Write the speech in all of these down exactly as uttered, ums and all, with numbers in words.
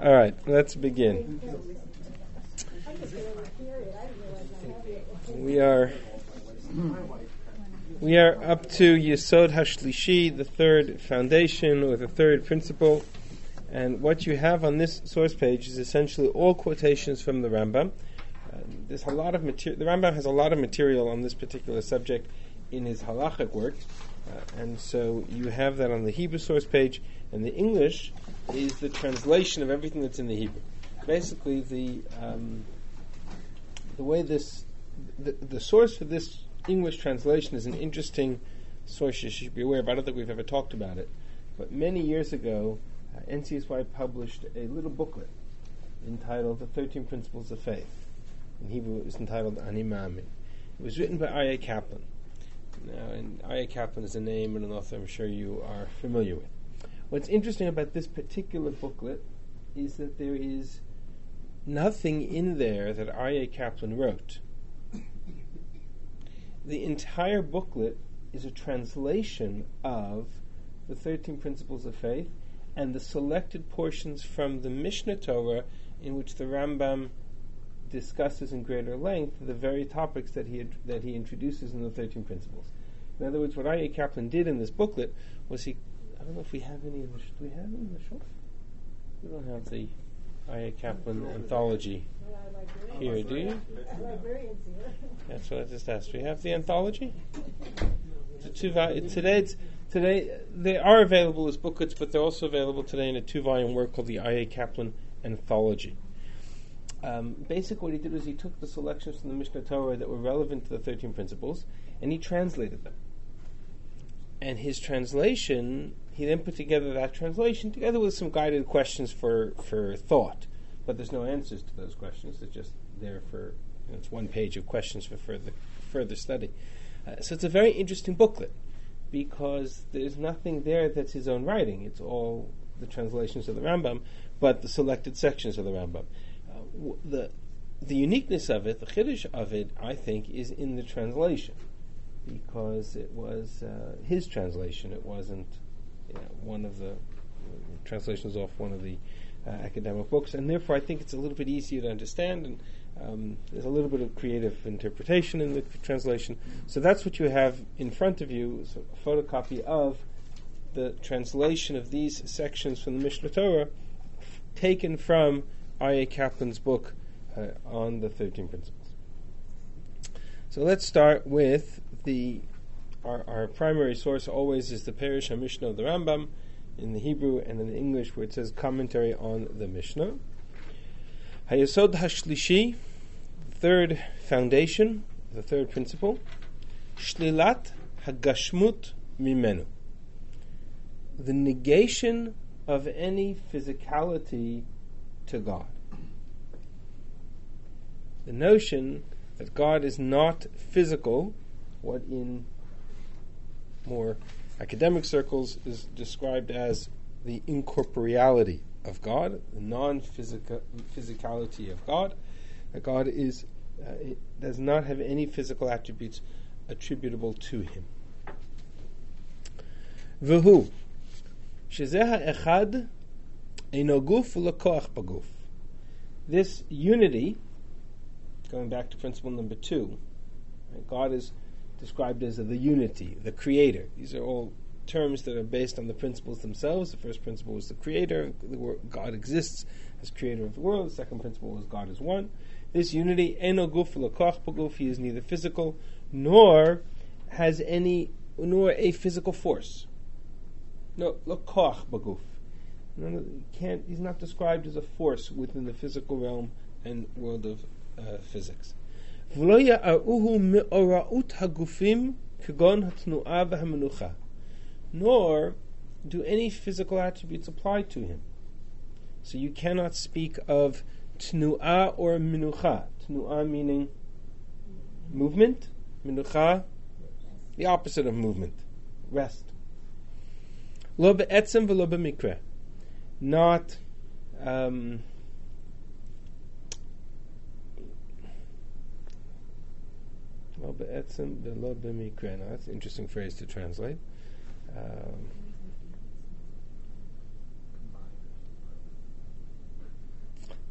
All right, let's begin. We are we are up to Yesod HaShlishi, the third foundation or the third principle, and what you have on this source page is essentially all quotations from the Rambam. Uh, there's a lot of material. The Rambam has a lot of material on this particular subject in his halachic work, uh, and so you have that on the Hebrew source page, and the English is the translation of everything that's in the Hebrew. Basically, the um, the way this the, the source for this English translation is an interesting source you should be aware of. I don't think we've ever talked about it, but many years ago, uh, N C S Y published a little booklet entitled "The Thirteen Principles of Faith." In Hebrew, it was entitled Ani Ma'amin. It was written by Aryeh Kaplan. Now, and Aryeh Kaplan is a name and an author I'm sure you are familiar with. What's interesting about this particular booklet is that there is nothing in there that Aryeh Kaplan wrote. The entire booklet is a translation of the thirteen Principles of Faith and the selected portions from the Mishnah Torah in which the Rambam discusses in greater length the very topics that he ad- that he introduces in the thirteen Principles. In other words, what Aryeh Kaplan did in this booklet was he, I don't know if we have any of the, sh- do we have any of the shul? We don't have the Aryeh Kaplan anthology here, do you? That's what I just asked. Do we have the anthology? The two vol- today, it's, today they are available as booklets, but they're also available today in a two-volume work called the Aryeh Kaplan Anthology. Um, basically, what he did was he took the selections from the Mishnah Torah that were relevant to the thirteen Principles, and he translated them. And his translation, he then put together that translation together with some guided questions for, for thought. But there's no answers to those questions. It's just there for, you know, it's one page of questions for further further study. Uh, so it's a very interesting booklet because there's nothing there that's his own writing. It's all the translations of the Rambam, but the selected sections of the Rambam. Uh, w- the the uniqueness of it, the chiddush of it, I think, is in the translation, because it was uh, his translation. It wasn't, you know, one of the uh, translations off one of the uh, academic books, and therefore I think it's a little bit easier to understand, and um, there's a little bit of creative interpretation in the translation. So that's what you have in front of you, so a photocopy of the translation of these sections from the Mishnah Torah, f- taken from Aryeh Kaplan's book uh, on the thirteen Principles. So let's start with the our, our primary source. Always is the Perush HaMishnah of the Rambam in the Hebrew and in the English, where it says commentary on the Mishnah. Hayesod HaShlishi, third foundation, the third principle. Shlilat HaGashmut Mimenu, the negation of any physicality to God. The notion that God is not physical, what in more academic circles is described as the incorporeality of God, the non-physicality of God, that God is uh, it does not have any physical attributes attributable to Him. V'hu shezeh ha'echad eino guf u'lekoach baguf. This unity, going back to principle number two, right, God is described as the unity, the creator. These are all terms that are based on the principles themselves. The first principle is the creator. The wor- God exists as creator of the world. The second principle is God is one. This unity, eno guf lekoach baguf, he is neither physical nor has any, nor a physical force. No, lekoach baguf. No, can't. He's not described as a force within the physical realm and world of uh, physics. Nor do any physical attributes apply to him. So you cannot speak of tnu'ah or minucha. Tnu'ah meaning movement, minucha, the opposite of movement, rest. Lo be'etzem v'lo be'mikra. Not um, Lo be'etzem v'lo be'mikra. Now that's an interesting phrase to translate. Um,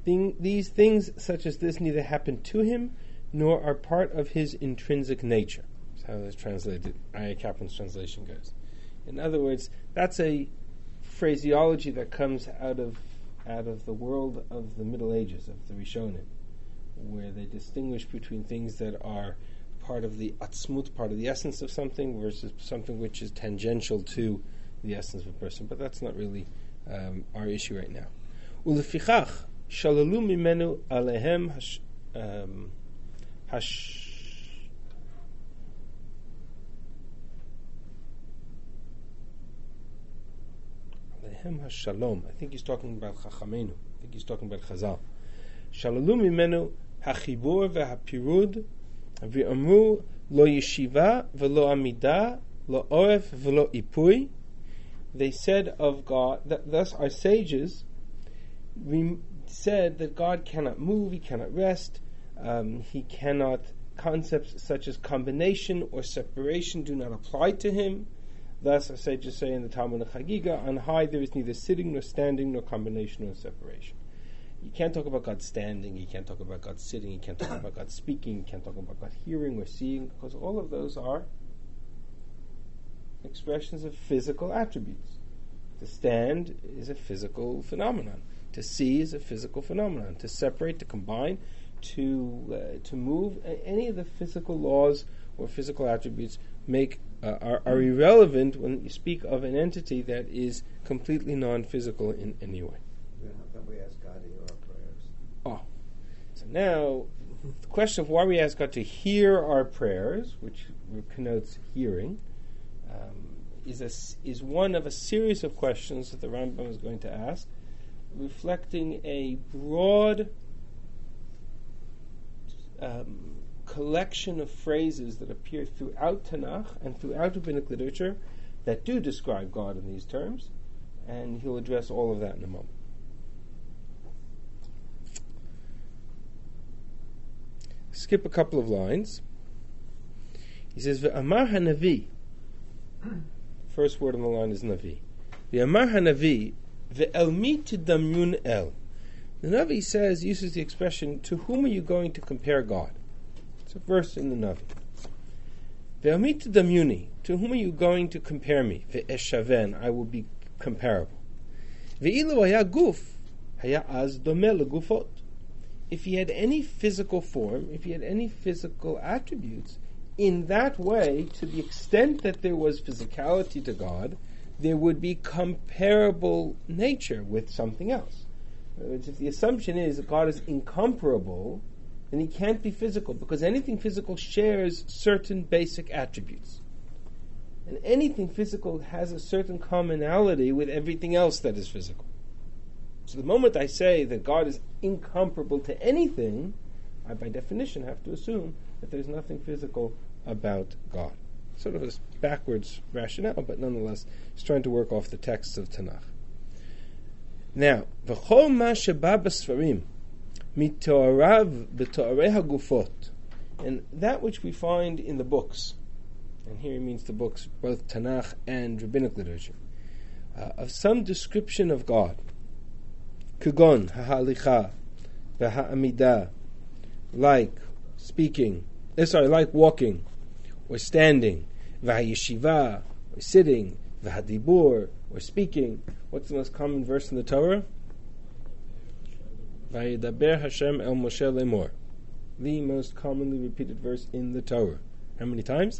Thing, these things such as this neither happen to him nor are part of his intrinsic nature. That's how that's translated. Aya Kaplan's translation goes. In other words, that's a phraseology that comes out of out of the world of the Middle Ages, of the Rishonim, where they distinguish between things that are part of the atzmut, part of the essence of something, versus something which is tangential to the essence of a person. But that's not really um, our issue right now. Ulefichach shalalu mimenu alehem hash um, hash alehem hashalom. I think he's talking about Chachamenu. I think he's talking about Chazal. Shalalu mimenu hachibur v'hapirud v'amru lo yeshiva v'lo amida lo oref v'lo ipui. They said of God, th- thus our sages we said that God cannot move, He cannot rest, um, He cannot, concepts such as combination or separation do not apply to Him. Thus our sages say in the Talmud of Chagiga, on high there is neither sitting nor standing nor combination nor separation. You can't talk about God standing, you can't talk about God sitting, you can't talk about God speaking, you can't talk about God hearing or seeing, because all of those are expressions of physical attributes. To stand is a physical phenomenon. To see is a physical phenomenon. To separate, to combine, to uh, to move, any of the physical laws or physical attributes make uh, are, are irrelevant when you speak of an entity that is completely non-physical in any way. How can we ask God to hear our prayers? Oh, so now the question of why we ask God to hear our prayers, which connotes hearing, um, is a, is one of a series of questions that the Rambam is going to ask, reflecting a broad um, collection of phrases that appear throughout Tanakh and throughout rabbinic literature that do describe God in these terms, and he'll address all of that in a moment. Skip a couple of lines. He says, "Ve'amar hanavi." First word on the line is Navi. Ve'amar hanavi ve'elmi tidamyun el. The Navi says, uses the expression, to whom are you going to compare God? It's a verse in the Navi. Ve'elmi tidamyuni, to whom are you going to compare me? Ve'eshaven, I will be comparable. Ve'ilu haya guf, haya az domeh legufot. If he had any physical form, if he had any physical attributes, in that way, to the extent that there was physicality to God, there would be comparable nature with something else. In other words, if the assumption is that God is incomparable, then he can't be physical, because anything physical shares certain basic attributes. And anything physical has a certain commonality with everything else that is physical. So the moment I say that God is incomparable to anything, I by definition have to assume that there's nothing physical about God. Sort of a backwards rationale, but nonetheless, he's trying to work off the texts of Tanakh. Now, v'chol ma sheba b'sfarim mitoarav b'toarei hagufot, and that which we find in the books, and here he means the books, both Tanakh and rabbinic literature, uh, of some description of God, kugon ha'halicha v'ha'amida, like speaking, uh, sorry, like walking, or standing, v'hayeshiva, or sitting, v'hadibur, or speaking. What's the most common verse in the Torah? V'yidaber Hashem el Moshe lemor. The most commonly repeated verse in the Torah. How many times?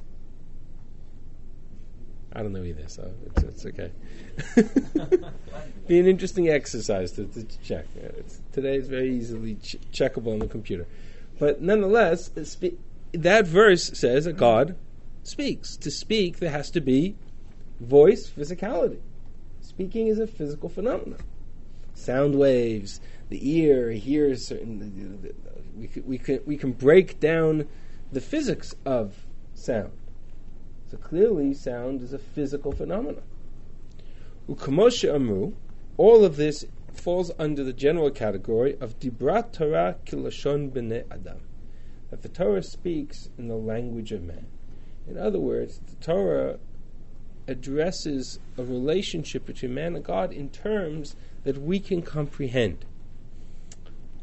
I don't know either, so it's, it's okay. Be an interesting exercise to, to check. It's, today is very easily ch- checkable on the computer. But nonetheless, spe- that verse says that God speaks. To speak, there has to be voice, physicality. Speaking is a physical phenomenon. Sound waves, the ear hears certain. We can, we can we can break down the physics of sound. So clearly, sound is a physical phenomenon. Ukamoshe Amru, all of this falls under the general category of Dibrat Torah Kilashon B'nei Adam, that the Torah speaks in the language of man. In other words, the Torah addresses a relationship between man and God in terms that we can comprehend.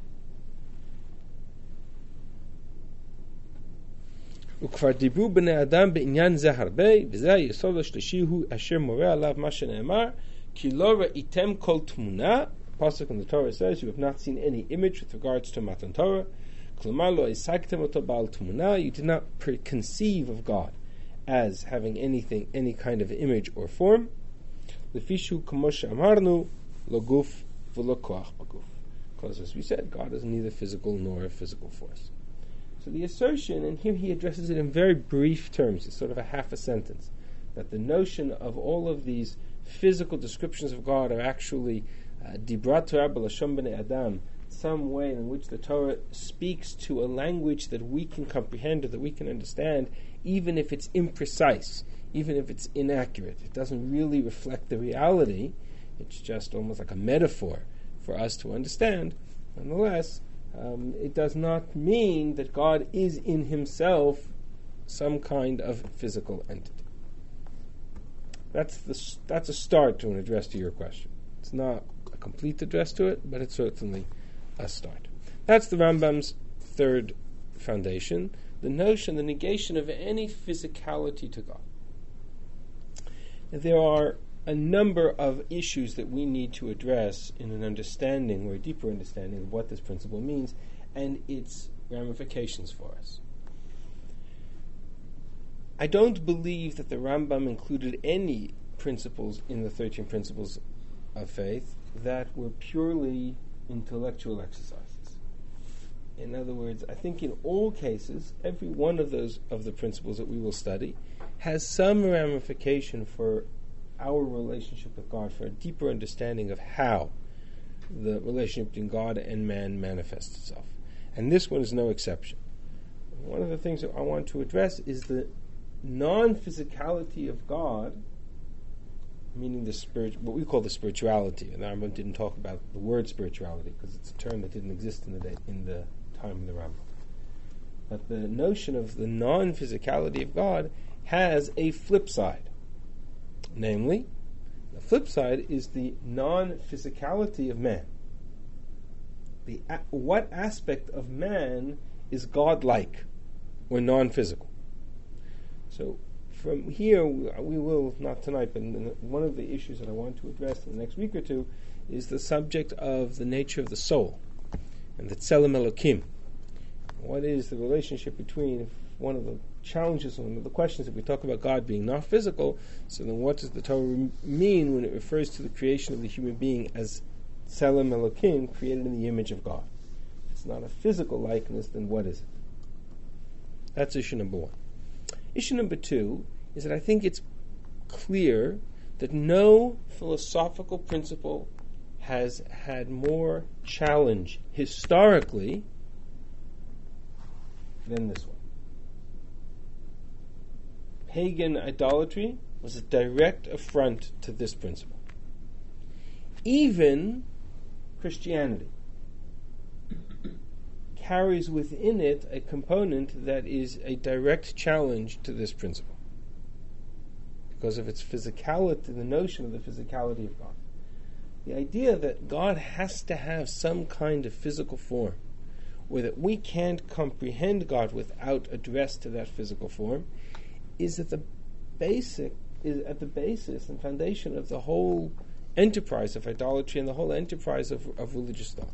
וכבר דיברו בני אדם בעניין זה הרבה, וזה היסוד השלישי הוא אשר מורה עליו מה שנאמר, כי לא ראיתם כל תמונה. Pasuk in the Torah says, you have not seen any image with regards to Matan Torah. כלומר, לא השגתם אותו בעל תמונה. You did not conceive of God as having anything, any kind of image or form. לפי שהוא כמו שאמרנו, לא גוף ולא כוח בגוף. Because as we said, God is neither physical nor a physical force. So the assertion, and here he addresses it in very brief terms, it's sort of a half a sentence, that the notion of all of these physical descriptions of God are actually dibrat Torah b'lashon b'nei Adam, some way in which the Torah speaks to a language that we can comprehend or that we can understand, even if it's imprecise, even if it's inaccurate. It doesn't really reflect the reality. It's just almost like a metaphor for us to understand. Nonetheless, um, it does not mean that God is in himself some kind of physical entity. That's the that's a start to an address to your question. It's not a complete address to it, but it's certainly a start. That's the Rambam's third foundation, the notion, the negation of any physicality to God. There are a number of issues that we need to address in an understanding, or a deeper understanding of what this principle means and its ramifications for us. I don't believe that the Rambam included any principles in the thirteen principles of faith that were purely intellectual exercises. In other words, I think in all cases, every one of those of the principles that we will study has some ramification for our relationship with God, for a deeper understanding of how the relationship between God and man manifests itself. And this one is no exception. One of the things that I want to address is the non-physicality of God, meaning the spirit, what we call the spirituality. And the Rambam didn't talk about the word spirituality because it's a term that didn't exist in the day, in the time of the Rambam. But the notion of the non-physicality of God has a flip side. Namely, the flip side is the non-physicality of man. The a- what aspect of man is God-like or non-physical? So from here, we will, not tonight, but one of the issues that I want to address in the next week or two is the subject of the nature of the soul and the Tselem Elokim. What is the relationship between, one of the challenges, one of the questions, if we talk about God being not physical, so then what does the Torah mean when it refers to the creation of the human being as Tselem Elokim, created in the image of God? If it's not a physical likeness, then what is it? That's issue number one. Issue number two is that I think it's clear that no philosophical principle has had more challenge historically than this one. Pagan idolatry was a direct affront to this principle. Even Christianity carries within it a component that is a direct challenge to this principle because of its physicality, the notion of the physicality of God. The idea that God has to have some kind of physical form, or that we can't comprehend God without address to that physical form, is at the basic, is at the basis and foundation of the whole enterprise of idolatry and the whole enterprise of, of religious thought.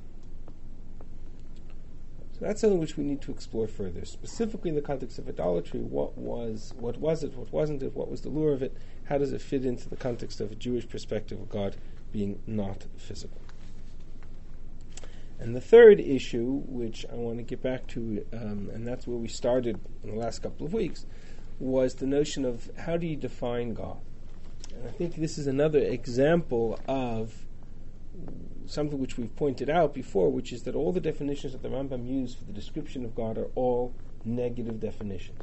So that's something which we need to explore further, specifically in the context of idolatry. What was, what was it? What wasn't it? What was the lure of it? How does it fit into the context of a Jewish perspective of God being not physical? And the third issue, which I want to get back to, um, and that's where we started in the last couple of weeks, was the notion of how do you define God? And I think this is another example of something which we've pointed out before, which is that all the definitions that the Rambam used for the description of God are all negative definitions.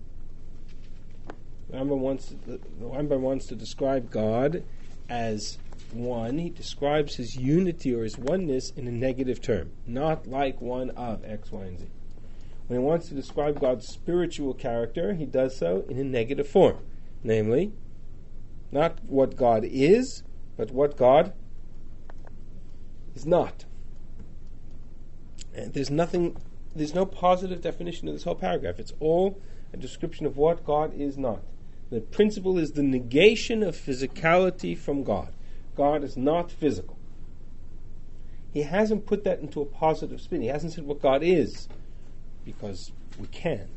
The Rambam wants to, the Rambam wants to describe God as one. He describes his unity or his oneness in a negative term, not like one of X, Y, and Z. When he wants to describe God's spiritual character, he does so in a negative form, namely, not what God is, but what God is not. And there's nothing there's no positive definition of this whole paragraph. It's all a description of what God is not. The principle is the negation of physicality from God. God is not physical. He hasn't put that into a positive spin. He hasn't said what God is, because we can't.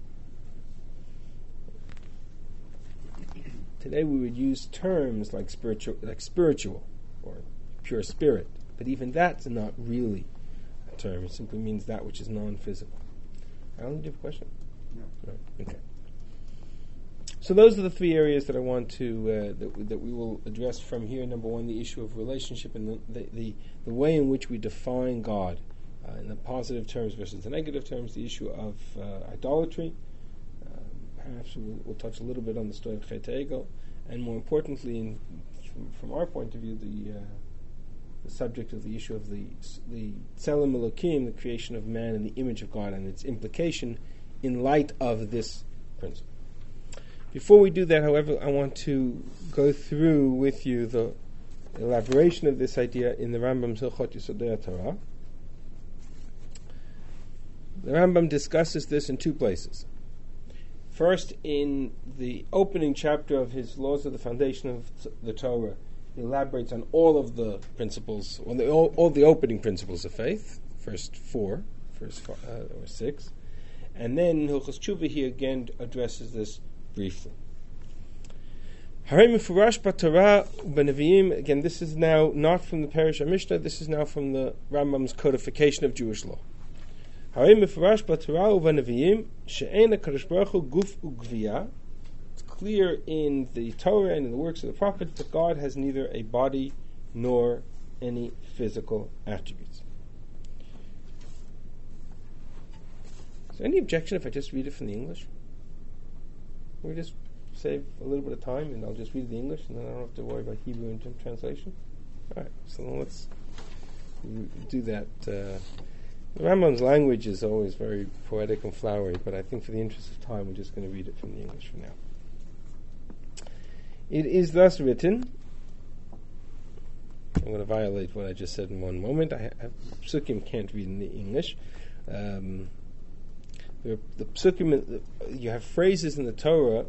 Today we would use terms like spiritual, like spiritual or pure spirit, but even that's not really a term. It simply means that which is non-physical. Alan, do you have a question? No. No. Okay. So those are the three areas that I want to uh, that, w- that we will address from here. Number one, the issue of relationship and the the, the, the way in which we define God uh, in the positive terms versus the negative terms. The issue of uh, idolatry. Um, perhaps we'll, we'll touch a little bit on the story of Chet Egel, and more importantly, in, from, from our point of view, the uh, the subject of the issue of the the Tzelem Elokim, the creation of man in the image of God, and its implication in light of this principle. Before we do that, however, I want to go through with you the elaboration of this idea in the Rambam's Hilchot Yesodei HaTorah. The Rambam discusses this in two places. First, in the opening chapter of his Laws of the Foundation of the Torah, he elaborates on all of the principles, or the, all, all the opening principles of faith, first four, first four, uh, or six. And then Hilchos Tshuva, he again addresses this briefly. Again, this is now not from the Perush HaMishnah, this is now from the Rambam's codification of Jewish law. It's clear in the Torah and in the works of the prophets that God has neither a body nor any physical attributes. Is there any objection if I just read it from the English? Can we just save a little bit of time and I'll just read the English and then I don't have to worry about Hebrew and translation? All right, so then let's do that. Uh, the Rambam's language is always very poetic and flowery, but I think for the interest of time we're just going to read it from the English for now. It is thus written. I'm going to violate what I just said in one moment. I have, Psukim can't read in the English. Um, the, the Psukim, you have phrases in the Torah.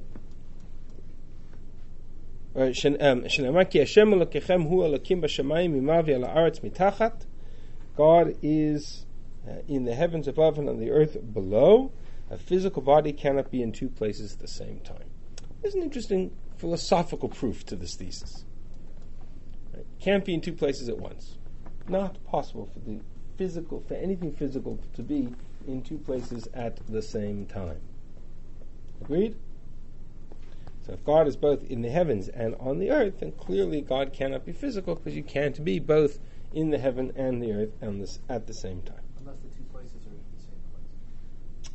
God is uh, in the heavens above and on the earth below. A physical body cannot be in two places at the same time. There's an interesting philosophical proof to this thesis. Right? Can't be in two places at once. Not possible for the physical, for anything physical to be in two places at the same time. Agreed? So if God is both in the heavens and on the earth, then clearly God cannot be physical, because you can't be both in the heaven and the earth and this at the same time. Unless the two places are in the same place.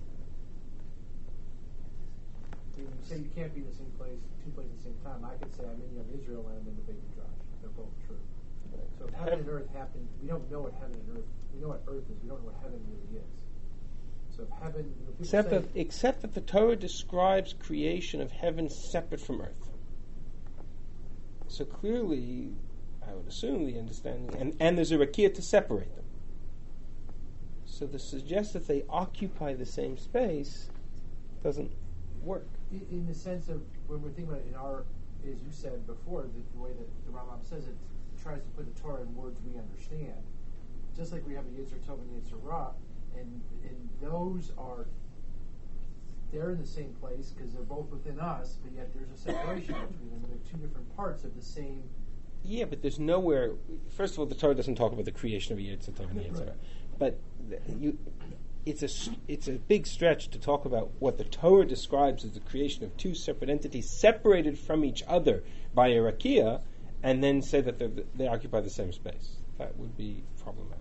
When you say you can't be in the same place, two places at the same time, I could say I'm in Young Israel and I'm in the Beit Midrash. They're both true. Right. So if heaven and earth happen, we don't know what heaven and earth, we know what earth is, we don't know what heaven really is. So if heaven, you know, except say, that, except that the Torah describes creation of heaven separate from earth. So clearly, I would assume the understanding, and, and there's a rakia to separate them. So to suggest that they occupy the same space doesn't work. In, in the sense of when we're thinking about it in our, as you said before, the, the way that the Rambam says it, it tries to put the Torah in words we understand. Just like we have a Yetzer Tov and Yetzer Ra, and and those are, they're in the same place because they're both within us, but yet there's a separation between them, and they're two different parts of the same. Yeah, but there's nowhere. First of all, the Torah doesn't talk about the creation of a Yetzer Tov and Yetzer Ra, but you, it's a it's a big stretch to talk about what the Torah describes as the creation of two separate entities separated from each other by a rakia, and then say that they occupy the same space. That would be problematic.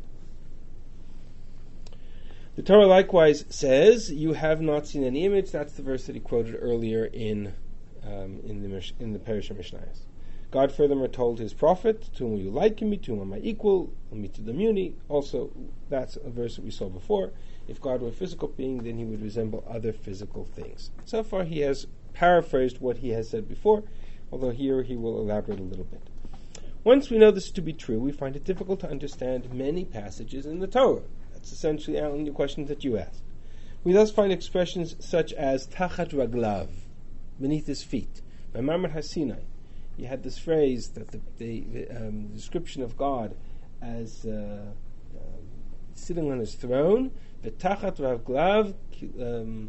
The Torah likewise says, "You have not seen any image." That's the verse that he quoted earlier in um, in the in the Perush HaMishnayos. God furthermore told his prophet, "To whom will you liken me? To whom am I equal? Me to the muni." Also, that's a verse that we saw before. If God were a physical being, then he would resemble other physical things. So far, he has paraphrased what he has said before, although here he will elaborate a little bit. Once we know this to be true, we find it difficult to understand many passages in the Torah. It's essentially answering the question that you asked. We thus find expressions such as tachat raglav, beneath his feet. By Mamre HaSinai, you had this phrase that the, the, the um, description of God as uh, uh, sitting on his throne, v'tachat raglav. Um,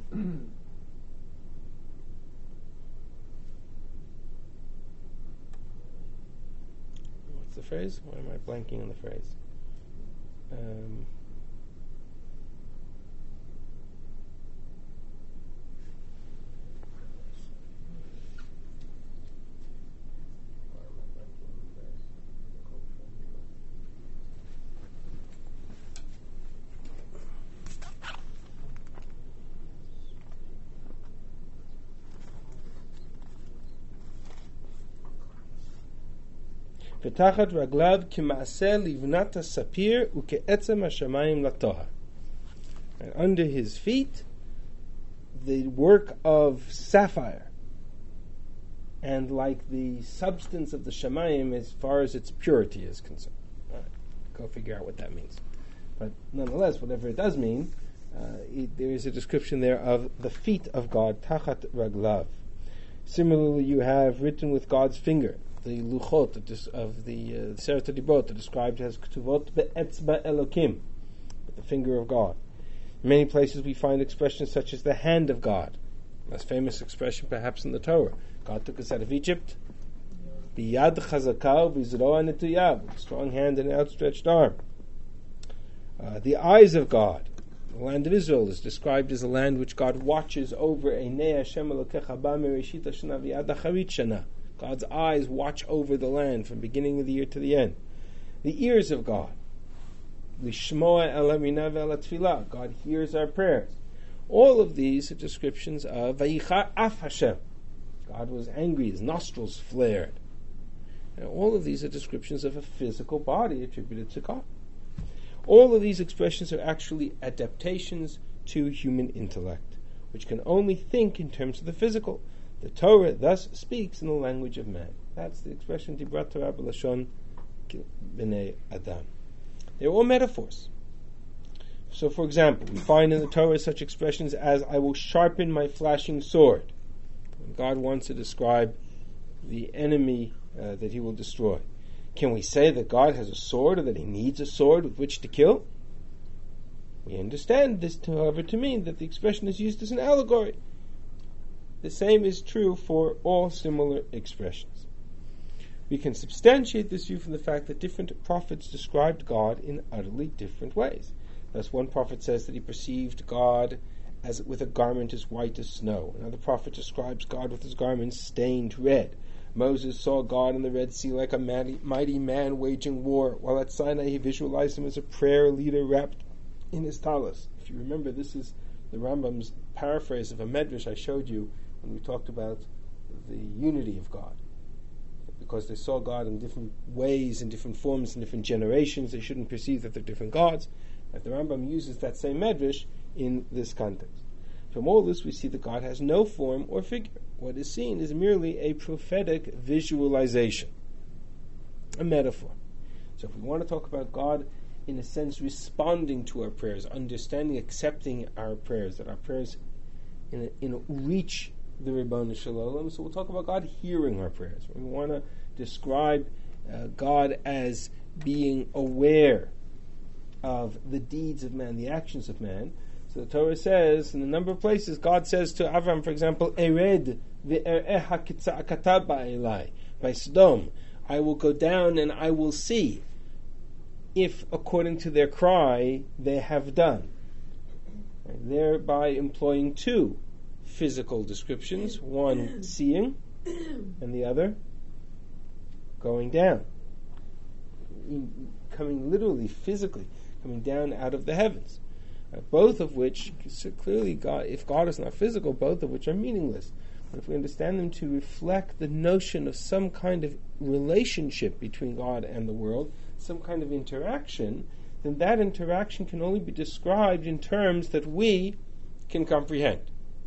what's the phrase? Why am I blanking on the phrase? Um, V'tachat raglav k'maaseh livnata sapir uke'etzem hashamayim latoha. And under his feet, the work of sapphire, and like the substance of the shamayim as far as its purity is concerned. All right, go figure out what that means. But nonetheless, whatever it does mean, uh, it, there is a description there of the feet of God, tachat raglav. Similarly, you have written with God's finger, the luchot of the uh, Seret HaDibrot, described as ktuvot be'etzba Elokim, with the finger of God. In many places we find expressions such as the hand of God. Most famous expression perhaps in the Torah. God took us out of Egypt. Biyad chazakah v'zroa netuyah, with a strong hand and an outstretched arm. Uh, the eyes of God. The land of Israel is described as a land which God watches over. Einei Hashem Elokecha ba mereshit hashana v'yad acharit shana. God's eyes watch over the land from beginning of the year to the end. The ears of God. Lishmoa el hamina ve'el hatfilah. God hears our prayers. All of these are descriptions of Vayicha af Hashem. God was angry, his nostrils flared. And all of these are descriptions of a physical body attributed to God. All of these expressions are actually adaptations to human intellect, which can only think in terms of the physical. The Torah thus speaks in the language of man. That's the expression Dibrat Torah b'lashon b'nei Adam. They're all metaphors. So, for example, we find in the Torah such expressions as "I will sharpen my flashing sword." When God wants to describe the enemy uh, that He will destroy. Can we say that God has a sword, or that He needs a sword with which to kill? We understand this, however, to mean that the expression is used as an allegory. The same is true for all similar expressions. We can substantiate this view from the fact that different prophets described God in utterly different ways. Thus, one prophet says that he perceived God as with a garment as white as snow. Another prophet describes God with his garment stained red. Moses saw God in the Red Sea like a mighty, mighty man waging war, while at Sinai he visualized him as a prayer leader wrapped in his talis. If you remember, this is the Rambam's paraphrase of a medrash I showed you when we talked about the unity of God. Because they saw God in different ways, in different forms, in different generations, they shouldn't perceive that they're different gods. And the Rambam uses that same medrash in this context. From all this we see that God has no form or figure. What is seen is merely a prophetic visualization, a metaphor. So if we want to talk about God in a sense responding to our prayers, understanding, accepting our prayers, that our prayers in a, in a reach the Ribbon Shalom, so we'll talk about God hearing our prayers. We want to describe uh, God as being aware of the deeds of man, the actions of man. So the Torah says, in a number of places, God says to Avram, for example, Ered ve'ereha kitza'akata ba'elai. By Sodom, I will go down and I will see if, according to their cry, they have done. And thereby employing two physical descriptions, one seeing, and the other going down. Coming literally, physically, coming down out of the heavens. Uh, both of which, so clearly, God, if God is not physical, both of which are meaningless. But if we understand them to reflect the notion of some kind of relationship between God and the world, some kind of interaction, then that interaction can only be described in terms that we can comprehend.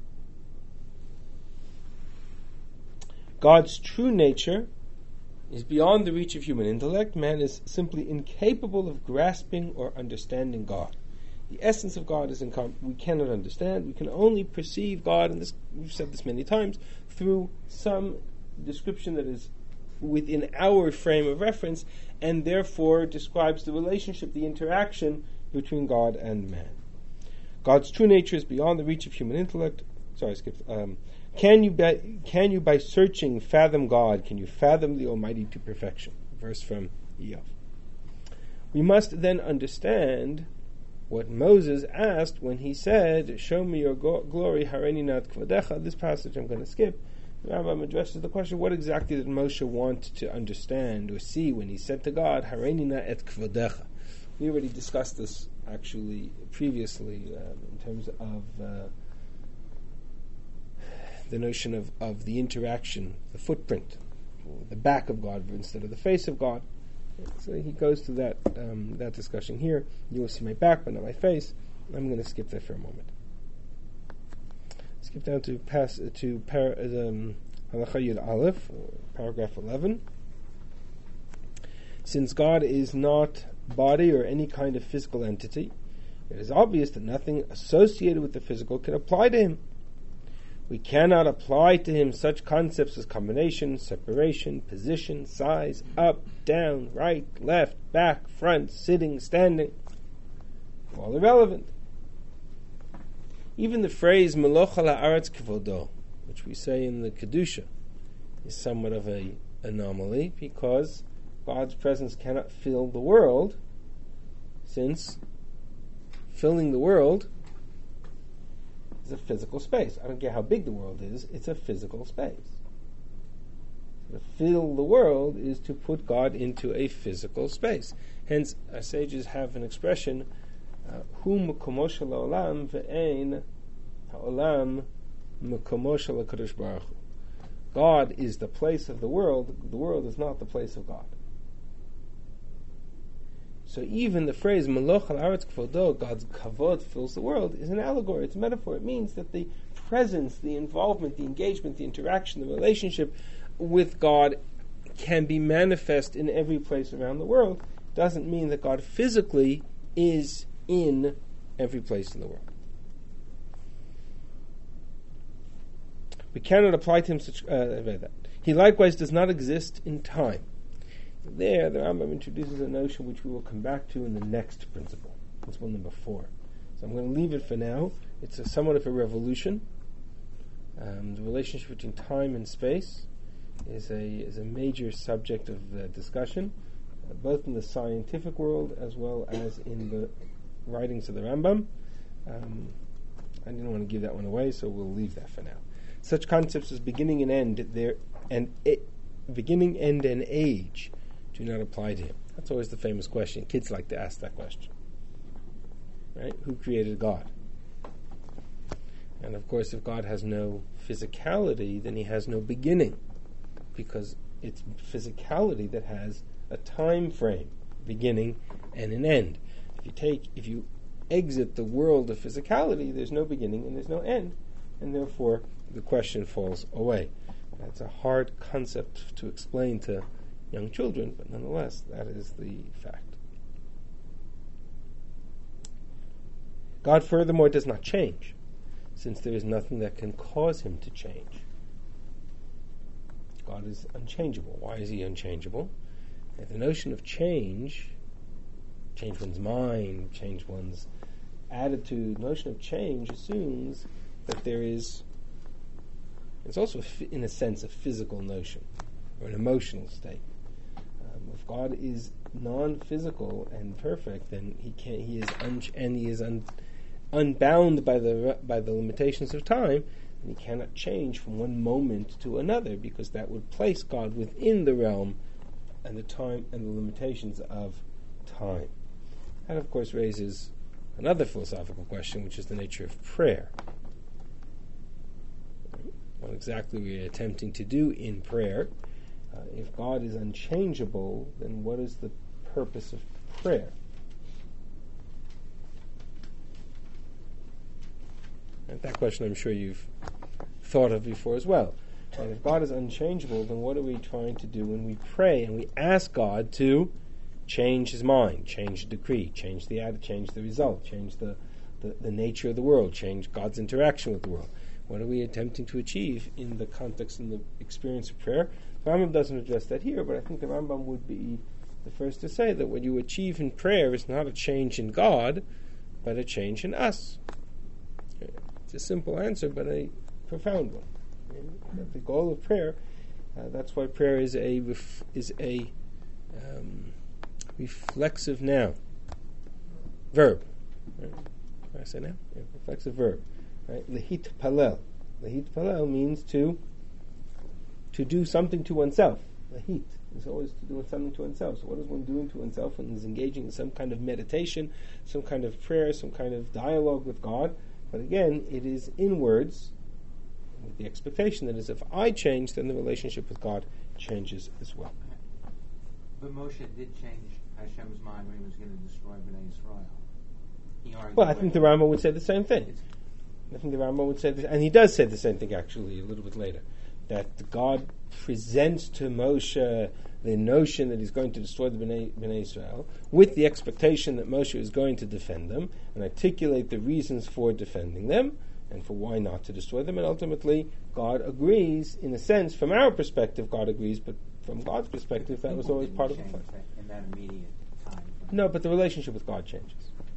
God's true nature is beyond the reach of human intellect. Man is simply incapable of grasping or understanding God. The essence of God is incom- we cannot understand. We can only perceive God, and this we've said this many times, through some description that is within our frame of reference, and therefore describes the relationship, the interaction between God and man. God's true nature is beyond the reach of human intellect. Sorry, I skipped. Um, can you by, can you by searching fathom God? Can you fathom the Almighty to perfection? Verse from Iyov. We must then understand what Moses asked when he said, "Show me your go- glory, hareini nat kvadecha." This passage I'm going to skip. The Rambam addresses the question: what exactly did Moshe want to understand or see when he said to God, "Hareini nat et kvadecha"? We already discussed this actually previously um, in terms of uh, the notion of, of the interaction, the footprint, the back of God instead of the face of God. So he goes to that um, that discussion here. You will see my back, but not my face. I'm going to skip that for a moment. Skip down to pass to par, um, Halacha Yud Aleph, paragraph eleven. Since God is not body or any kind of physical entity, it is obvious that nothing associated with the physical can apply to him. We cannot apply to him such concepts as combination, separation, position, size, up, down, right, left, back, front, sitting, standing. All irrelevant. Even the phrase Meloch al haaretz kvodo, which we say in the Kedusha, is somewhat of an anomaly because God's presence cannot fill the world, since filling the world is a physical space. I don't care how big the world is, it's a physical space. To fill the world is to put God into a physical space. Hence, our sages have an expression, Hu mekomo shel ha'olam ve'ein ha'olam mekomo shel HaKadosh Baruch Hu. God is the place of the world, the world is not the place of God. So even the phrase Meloch al haaretz kvodo, God's kavod fills the world, is an allegory, it's a metaphor. It means that the presence, the involvement, the engagement, the interaction, the relationship with God can be manifest in every place around the world. Doesn't mean that God physically is in every place in the world. We cannot apply to him such... Uh, he likewise does not exist in time. There, the Rambam introduces a notion which we will come back to in the next principle. Principle number four. So I'm going to leave it for now. It's a somewhat of a revolution. Um, the relationship between time and space is a is a major subject of uh, discussion, uh, both in the scientific world as well as in the writings of the Rambam. Um, I didn't want to give that one away, so we'll leave that for now. Such concepts as beginning and end, there and it, beginning, end, and age do not apply to him. That's always the famous question. Kids like to ask that question. Right? Who created God? And of course, if God has no physicality, then he has no beginning, because it's physicality that has a time frame, beginning and an end. If you take, if you exit the world of physicality, there's no beginning and there's no end, and therefore the question falls away. That's a hard concept to explain to young children, but nonetheless, that is the fact. God, furthermore, does not change, since there is nothing that can cause him to change. God is unchangeable. Why is he unchangeable? And the notion of change, change one's mind, change one's attitude, notion of change assumes that there is, it's also, in a sense, a physical notion, or an emotional state. Um, if God is non-physical and perfect, then he can he is un- and he is un- unbound by the by the limitations of time, and he cannot change from one moment to another, because that would place God within the realm and the time and the limitations of time. That, of course, raises another philosophical question, which is the nature of prayer. What exactly we are attempting to do in prayer. Uh, if God is unchangeable, then what is the purpose of prayer? And that question I'm sure you've thought of before as well. And if God is unchangeable, then what are we trying to do when we pray and we ask God to change his mind, change the decree, change the attitude, change the result, change the, the, the nature of the world, change God's interaction with the world. What are we attempting to achieve in the context and the experience of prayer? The Rambam doesn't address that here, but I think the Rambam would be the first to say that what you achieve in prayer is not a change in God, but a change in us. It's a simple answer, but a profound one. That the goal of prayer, uh, that's why prayer is a ref, is a um, reflexive noun, verb. Right? What I say now? Yeah, reflexive verb. Right? Lehit palel. Lehit palel means to to do something to oneself. Lehit is always to do something to oneself. So what is one doing to oneself when is engaging in some kind of meditation, some kind of prayer, some kind of dialogue with God? But again, it is inwards, with the expectation that is if I change, then the relationship with God changes as well. But Moshe did change Hashem's mind when he was going to destroy Bnei Israel. He argued Well, I think the Rambam would say the same thing. I think the Rambam would say this, and he does say the same thing actually a little bit later, that God presents to Moshe the notion that he's going to destroy the Bnei, Bnei Israel with the expectation that Moshe is going to defend them and articulate the reasons for defending them and for why not to destroy them, and ultimately God agrees, in a sense, from our perspective God agrees, but from God's perspective that was always part of the fight. In that immediate time. No, but the relationship with God changes.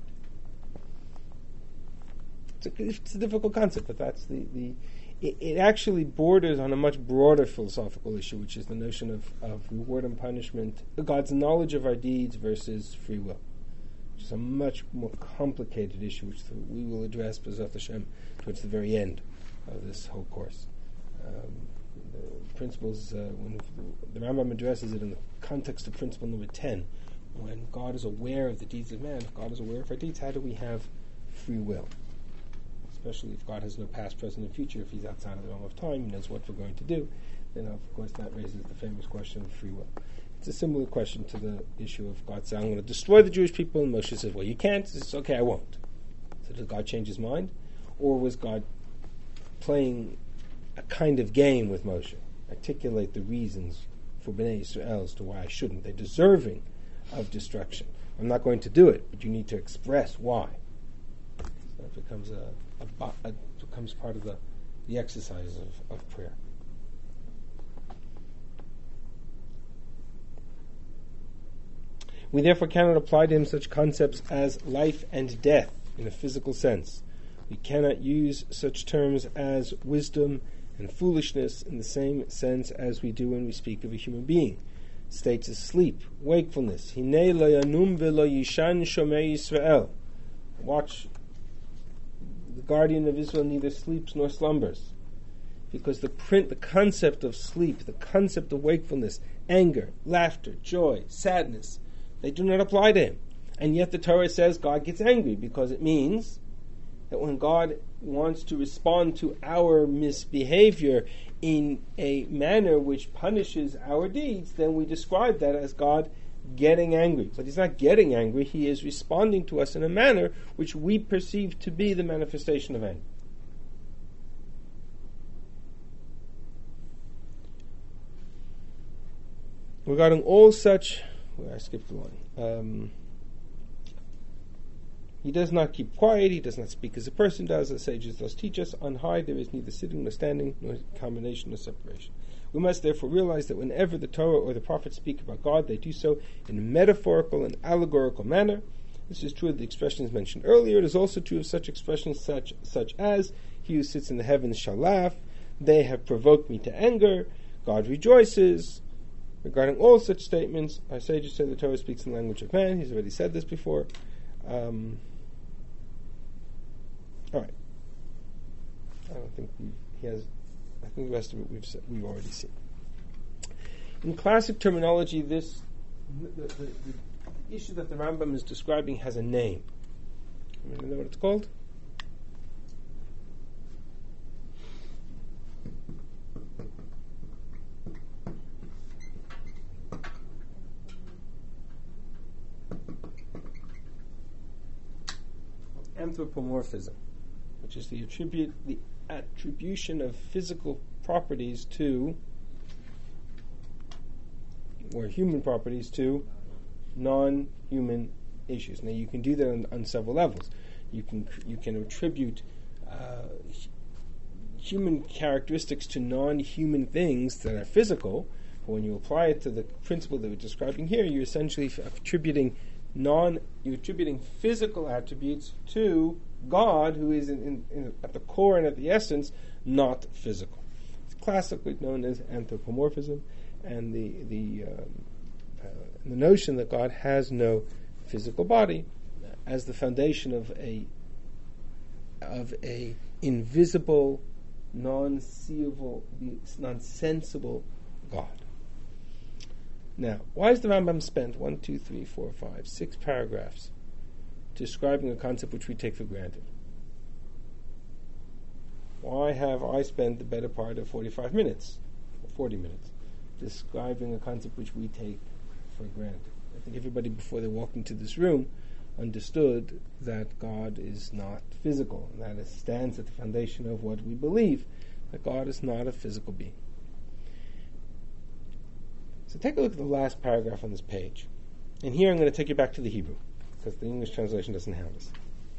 It's a, it's a difficult concept, but that's the... the it, it actually borders on a much broader philosophical issue, which is the notion of, of reward and punishment, God's knowledge of our deeds versus free will, which is a much more complicated issue, which we will address, B'ezras Hashem, towards the very end of this whole course. Um, the principles, uh, when the Rambam addresses it in the context of principle number ten, when God is aware of the deeds of man, if God is aware of our deeds, how do we have free will? Especially if God has no past, present, and future, if he's outside of the realm of time, he knows what we're going to do, then of course that raises the famous question of free will. It's a similar question to the issue of God saying, I'm going to destroy the Jewish people, and Moshe says, well, you can't. He says, okay, I won't. So did God change his mind? Or was God playing a kind of game with Moshe? Articulate the reasons for Bnei Israel as to why I shouldn't. They're deserving of destruction. I'm not going to do it, but you need to express why. So that becomes a, a, a becomes part of the, the exercise of, of prayer. We therefore cannot apply to him such concepts as life and death in a physical sense. We cannot use such terms as wisdom and foolishness in the same sense as we do when we speak of a human being. States of sleep, wakefulness. Hinei lo yanum v'lo yishan shomer Yisrael. Watch, the guardian of Israel neither sleeps nor slumbers. Because the print, the concept of sleep, the concept of wakefulness, anger, laughter, joy, sadness, they do not apply to him. And yet the Torah says God gets angry because it means that when God wants to respond to our misbehavior in a manner which punishes our deeds, then we describe that as God getting angry. But he's not getting angry, he is responding to us in a manner which we perceive to be the manifestation of anger. Regarding all such... Well, I skipped the line. Um, he does not keep quiet, he does not speak as a person does, as sages thus teach us. On high there is neither sitting nor standing, nor combination nor separation. We must therefore realize that whenever the Torah or the prophets speak about God, they do so in a metaphorical and allegorical manner. This is true of the expressions mentioned earlier. It is also true of such expressions such, such as, he who sits in the heavens shall laugh, they have provoked me to anger, God rejoices. Regarding all such statements, our sages say the Torah speaks in the language of man. He's already said this before. Um, all right. I don't think we, he has. I think the rest of it we've said, we've already seen. In classic terminology, this the, the, the issue that the Rambam is describing has a name. You know what it's called? Anthropomorphism, which is the attribute, the attribution of physical properties to, or human properties to, non-human issues. Now, you can do that on, on several levels. You can you can attribute uh, human characteristics to non-human things that are physical. But when you apply it to the principle that we're describing here, you're essentially attributing non you're attributing physical attributes to God, who is in, in, in, at the core and at the essence not physical. It's classically known as anthropomorphism, and the the um, uh, the notion that God has no physical body as the foundation of a of a invisible, non-seeable, non-sensible God. Now, why does the Rambam spend one, two, three, four, five, six paragraphs describing a concept which we take for granted? Why have I spent the better part of forty-five minutes, or forty minutes, describing a concept which we take for granted? I think everybody before they walked into this room understood that God is not physical, and that it stands at the foundation of what we believe, that God is not a physical being. So take a look at the last paragraph on this page. And here I'm going to take you back to the Hebrew, because the English translation doesn't have this.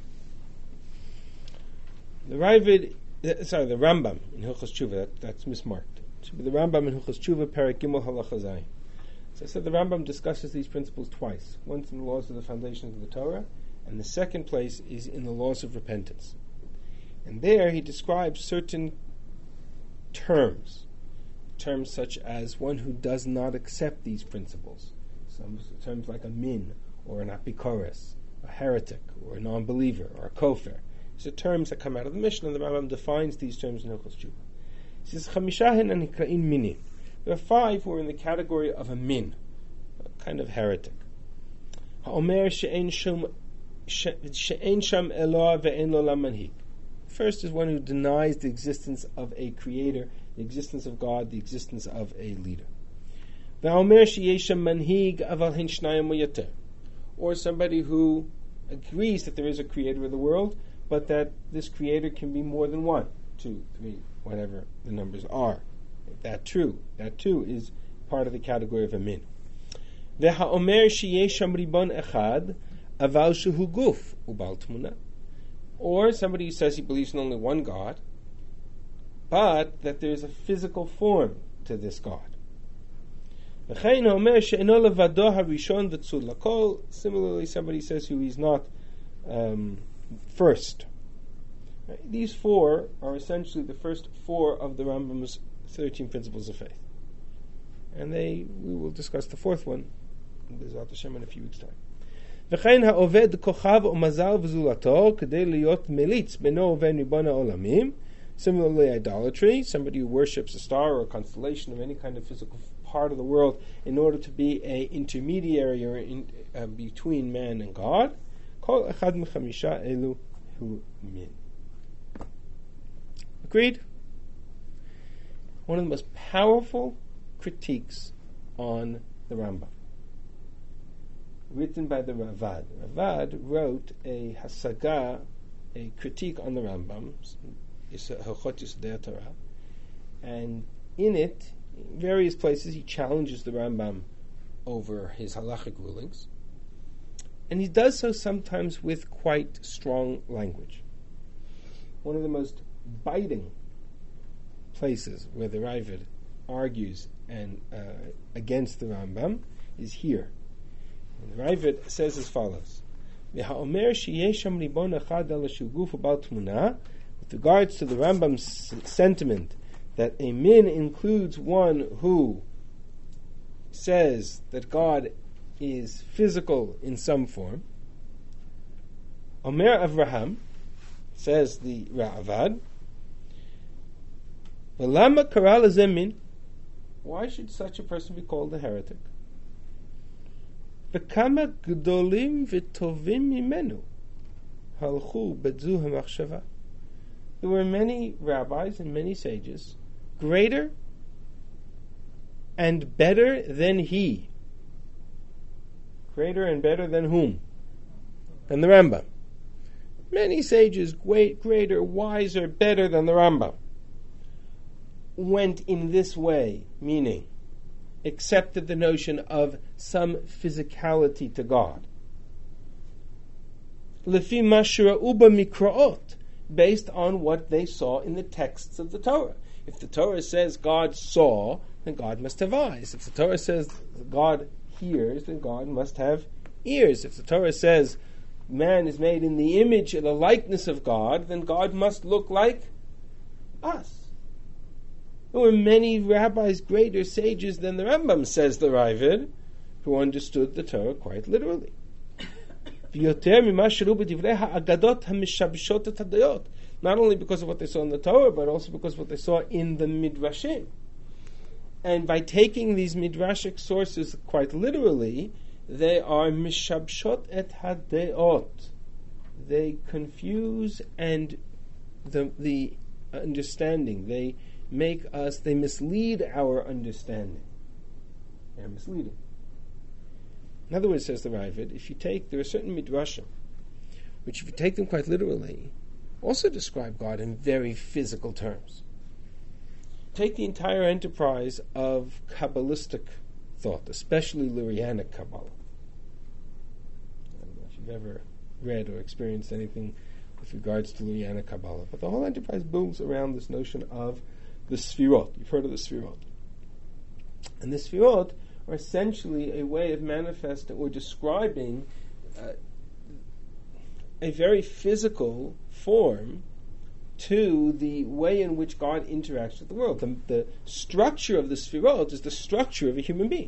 The Ravid, uh, sorry, the Rambam in Hilchos Tshuva, that, that's mismarked. It should be the Rambam in Hilchos Tshuva, Perek Gimel Halacha Zayin. So I said the Rambam discusses these principles twice. Once in the laws of the foundations of the Torah, and the second place is in the laws of repentance. And there he describes certain terms, terms such as one who does not accept these principles. Some terms like a min, or an apikoros, a heretic, or a non-believer, or a kofar. These are terms that come out of the Mishnah, and the Rambam defines these terms in Hilchos Tshuva. He says, Chamishahin anikra'in minin. There are five who are in the category of a min, a kind of heretic. Ha'omer she'en sham Eloah ve'en lo lamanhig. First is one who denies the existence of a creator, the existence of God, the existence of a leader. Ve'omer she'yesh manhig aval hen shnayim o yoter. Or somebody who agrees that there is a creator of the world, but that this creator can be more than one, two, three, whatever the numbers are. That true, that too is part of the category of a min. Ve'ha'omer sheyesh sham ribon echad aval shehu guf ubal tmuna. Or somebody who says he believes in only one God, but that there is a physical form to this God. Similarly, somebody says who is not um, first. Right? These four are essentially the first four of the Rambam's thirteen principles of faith. And they we will discuss the fourth one B'ezrat Hashem in a few weeks' time. וכן העובד כוכב ומזל וזולתו כדי להיות מליץ בינו ובין ריבון העולמים. Similarly, idolatry, somebody who worships a star or a constellation of any kind of physical part of the world in order to be an intermediary or in, uh, between man and God. Kol echad mechamisha elu hu min. Agreed? One of the most powerful critiques on the Rambam, written by the Ravad. Ravad wrote a hasaga, a critique on the Rambam, Hilchot Yesodei Torah, and in it, in various places, he challenges the Rambam over his halachic rulings, and he does so sometimes with quite strong language. One of the most biting places where the Ravad argues and uh, against the Rambam is here. And the Ravad says as follows: With regards to the Rambam's sentiment that a min includes one who says that God is physical in some form, Omer Avraham, says the Ravad, V'lama kara lezeh min? Why should such a person be called a heretic? V'kama gdolim v'tovim mimenu halchu bedzu hamachshava. There were many rabbis and many sages, greater and better than he. Greater and better than whom? Than the Rambam. Many sages, great, greater, wiser, better than the Rambam, went in this way, meaning accepted the notion of some physicality to God. Lefi mashra uba mikraot, based on what they saw in the texts of the Torah. If the Torah says God saw, then God must have eyes. If the Torah says God hears, then God must have ears. If the Torah says man is made in the image and the likeness of God, then God must look like us. There were many rabbis greater sages than the Rambam, says the Ravid, who understood the Torah quite literally. Not only because of what they saw in the Torah, but also because of what they saw in the Midrashim. And by taking these Midrashic sources quite literally, they are mishabshot et hadeot. They confuse and the the understanding. They make us, they mislead our understanding. They're misleading. In other words, says the Ravid, if you take, there are certain midrashim, which if you take them quite literally, also describe God in very physical terms. Take the entire enterprise of Kabbalistic thought, especially Lurianic Kabbalah. I don't know if you've ever read or experienced anything with regards to Lurianic Kabbalah, but the whole enterprise builds around this notion of the Sfirot. You've heard of the Sfirot. And the Sfirot are essentially a way of manifesting or describing uh, a very physical form to the way in which God interacts with the world. The, the structure of the Sfirot is the structure of a human being.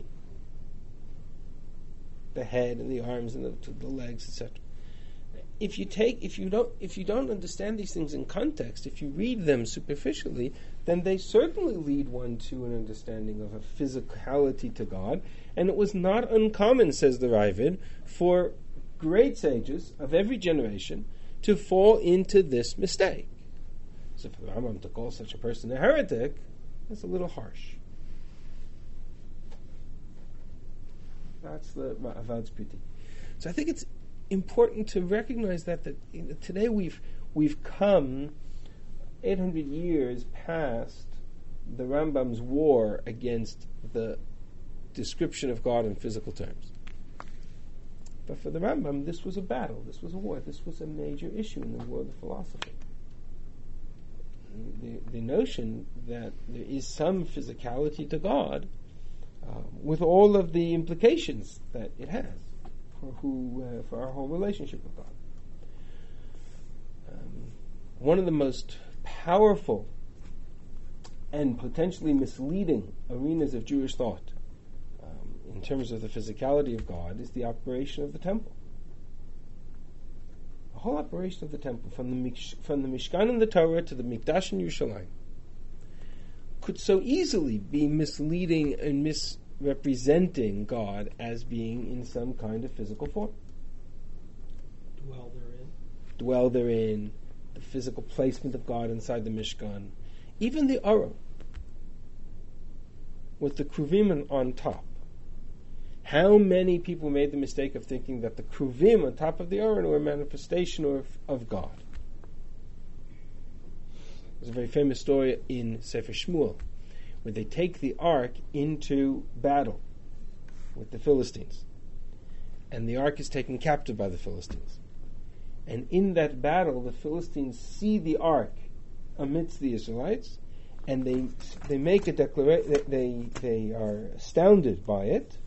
The head and the arms and the, the legs, et cetera. If you take, if you don't, if you don't understand these things in context, if you read them superficially, then they certainly lead one to an understanding of a physicality to God. And it was not uncommon, says the Ravid, for great sages of every generation to fall into this mistake. So for the Rambam to call such a person a heretic, that's a little harsh. That's the Avad's Piti. So I think it's important to recognize that, that you know, today we've we've come eight hundred years past the Rambam's war against the description of God in physical terms. But for the Rambam, this was a battle, this was a war, this was a major issue in the world of philosophy. The, the notion that there is some physicality to God, uh, with all of the implications that it has for who, uh, for our whole relationship with God. Um, one of the most powerful and potentially misleading arenas of Jewish thought, um, in terms of the physicality of God, is the operation of the temple. The whole operation of the temple, from the Mish- from the Mishkan in the Torah to the Mikdash in Yerushalayim, could so easily be misleading and misrepresenting God as being in some kind of physical form. Dwell therein. Dwell therein, the physical placement of God inside the Mishkan. Even the Aron, with the Kruvim on top. How many people made the mistake of thinking that the Kruvim on top of the Aron were a manifestation of, of God? There's a very famous story in Sefer Shmuel, where they take the ark into battle with the Philistines. And the ark is taken captive by the Philistines. And in that battle, the Philistines see the ark amidst the Israelites, and they they make a declaration. They they are astounded by it.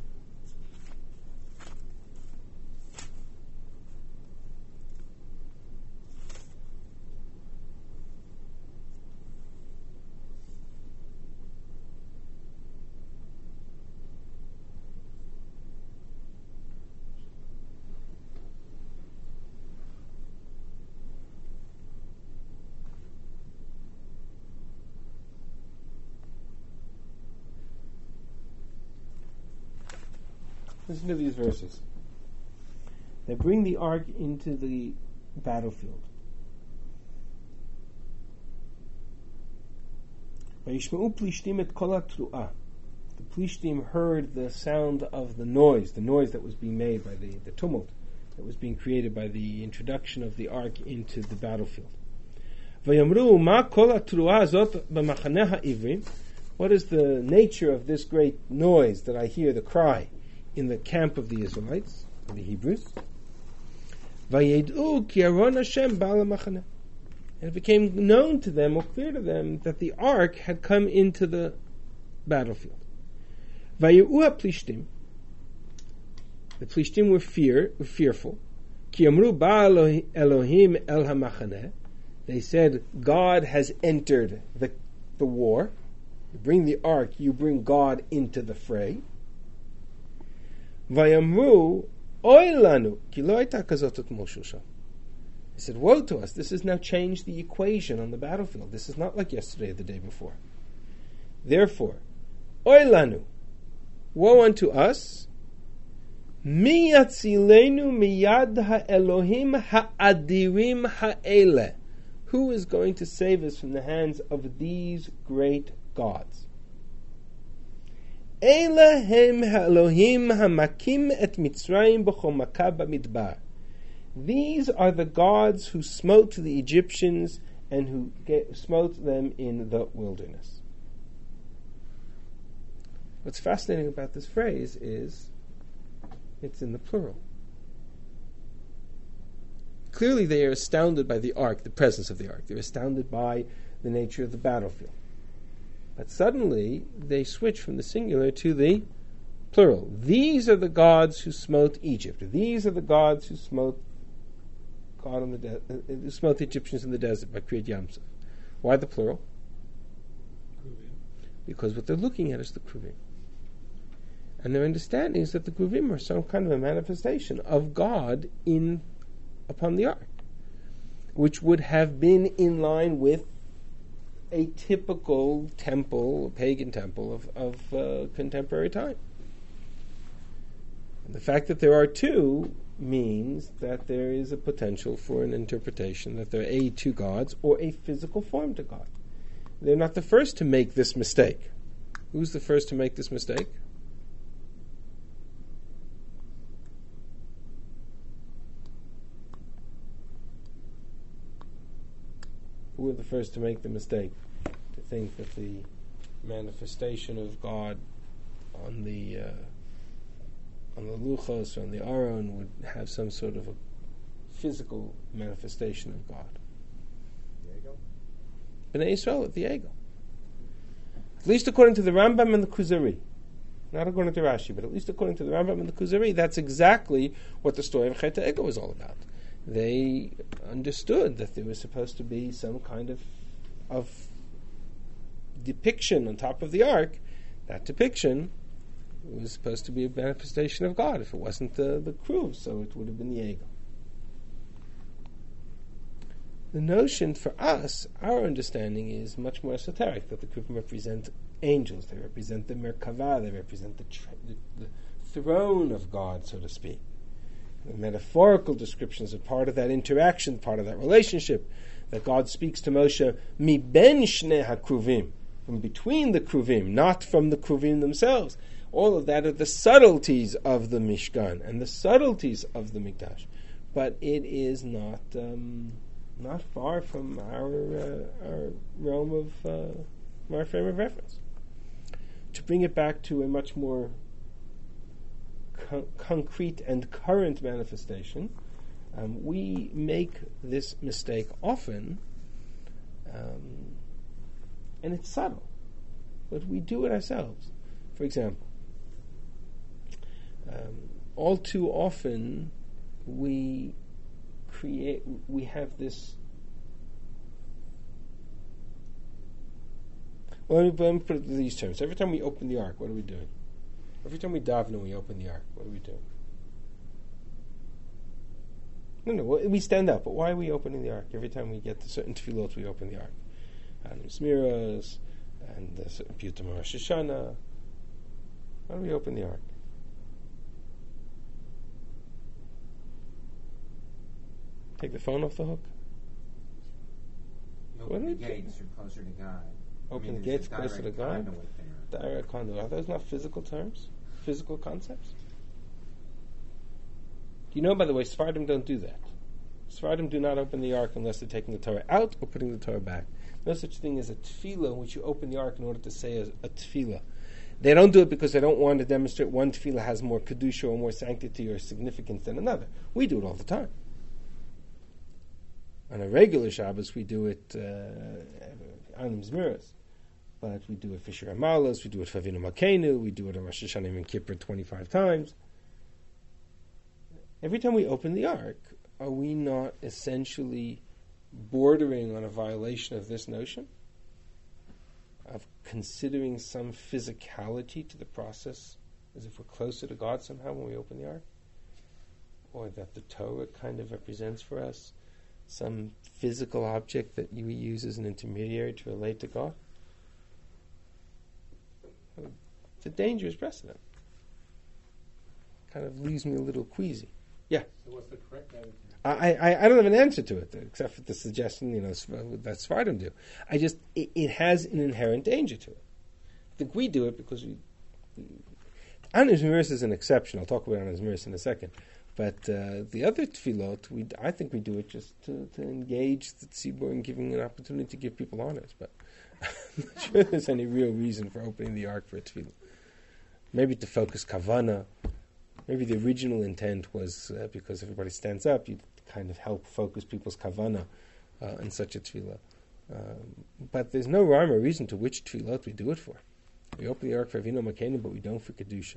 Listen to these verses. They bring the ark into the battlefield. Vayishma'u plishtim et kol hatru'ah. The plishtim heard the sound of the noise, the noise that was being made by the, the tumult that was being created by the introduction of the ark into the battlefield. Vayamru ma kol hatru'ah zot b'machaneh ha'ivrim. What is the nature of this great noise that I hear, the cry, in the camp of the Israelites, of the Hebrews? Vayed'u ki aron Hashem ba'al ha'machaneh. And it became known to them, or clear to them, that the ark had come into the battlefield. Vaye'u ha'plishtim. The Plishtim were fear, were fearful. Ki amru ba'al Elohim el ha'machaneh. They said, God has entered the, the war. You bring the ark, you bring God into the fray. Vayamru oy lanu ki lo hayta kazot etmol shushan. He said, woe to us, this has now changed the equation on the battlefield. This is not like yesterday or the day before. Therefore, oy lanu, woe unto us, mi yatzilenu miyad ha'elohim ha'adirim ha'eleh. Who is going to save us from the hands of these great gods? Elohem ha'elohim ha'makim et Mitzrayim b'chomaka b'midbar. These are the gods who smote the Egyptians and who get, smote them in the wilderness. What's fascinating about this phrase is it's in the plural. Clearly they are astounded by the ark, the presence of the ark. They're astounded by the nature of the battlefield. But suddenly they switch from the singular to the plural. These are the gods who smote Egypt. These are the gods who smote God on the de- uh, who smote the Egyptians in the desert by Kriyat Yamsuf. Why the plural? Kruvim. Because what they're looking at is the Kruvim. And their understanding is that the Kruvim are some kind of a manifestation of God in upon the ark, which would have been in line with a typical temple, pagan temple of, of uh, contemporary time. And the fact that there are two means that there is a potential for an interpretation that there are a two gods or a physical form to God. They're not the first to make this mistake. Who's the first to make this mistake? Who were the first to make the mistake to think that the manifestation of God on the uh, on the luchos or on the aron would have some sort of a physical manifestation of God? The Egel? Bnei Yisrael at the Egel. At least according to the Rambam and the Kuzari. Not according to Rashi, but at least according to the Rambam and the Kuzari, that's exactly what the story of Chet HaEgel was all about. They understood that there was supposed to be some kind of of depiction on top of the ark. That depiction was supposed to be a manifestation of God. If it wasn't the, the crew, so it would have been the Egel. The notion for us, our understanding is much more esoteric, that the Kruvim represent angels. They represent the Merkavah. They represent the, tra- the, the throne of God, so to speak. The metaphorical descriptions are part of that interaction, part of that relationship, that God speaks to Moshe, mi ben shnei hakruvim, from between the kruvim, not from the kruvim themselves. All of that are the subtleties of the Mishkan and the subtleties of the Mikdash. But it is not um, not far from our uh, our realm of uh, our frame of reference. To bring it back to a much more Con- concrete and current manifestation, um, we make this mistake often, um, and it's subtle, but we do it ourselves. For example, um, all too often we create, we have this. Well, let me, let me put it in these terms. Every time we open the ark, what are we doing? Every time we daven and we open the ark, what do we do? No, no, we stand up. But why are we opening the ark? Every time we get to certain tefillot, we open the ark. And Smiras, and the Putam Rosh Hashanah. Why do we open the ark? Take the phone off the hook? You What open do the we gates, you're closer to God. Open I mean, the there's gates a closer to direct God? conduit there. Direct conduit. Are those not physical terms? Physical concepts? Do you know, by the way, Sephardim don't do that. Sephardim do not open the ark unless they're taking the Torah out or putting the Torah back. No such thing as a tefillah in which you open the ark in order to say a, a tefillah. They don't do it because they don't want to demonstrate one tefillah has more kedusha or more sanctity or significance than another. We do it all the time. On a regular Shabbos, we do it uh, on Zmiras. But we do it for Shir Amalos, we do it for Avinu Malkeinu, we do it on Rosh Hashanah and Kippur twenty-five times. Every time we open the ark, are we not essentially bordering on a violation of this notion? Of considering some physicality to the process, as if we're closer to God somehow when we open the ark? Or that the Torah kind of represents for us some physical object that we use as an intermediary to relate to God? It's a dangerous precedent. Kind of leaves me a little queasy. Yeah. So what's the correct attitude? I, I, I don't have an answer to it, except for the suggestion, you know, that Sephardim do. I just, it, it has an inherent danger to it. I think we do it because we... Anas Miris is an exception. I'll talk about Anas Miris in a second. But uh, the other tefillot, we, I think we do it just to, to engage the tzibur and giving an opportunity to give people honors. But I'm not sure there's any real reason for opening the ark for a tefillah. Maybe to focus kavana. Maybe the original intent was uh, because everybody stands up, you kind of help focus people's kavana uh, in such a tefillah. Um, but there's no rhyme or reason to which tefillot we do it for. We open the ark for Avinu Malkeinu, but we don't for kedusha.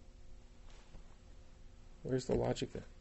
Where's the logic there?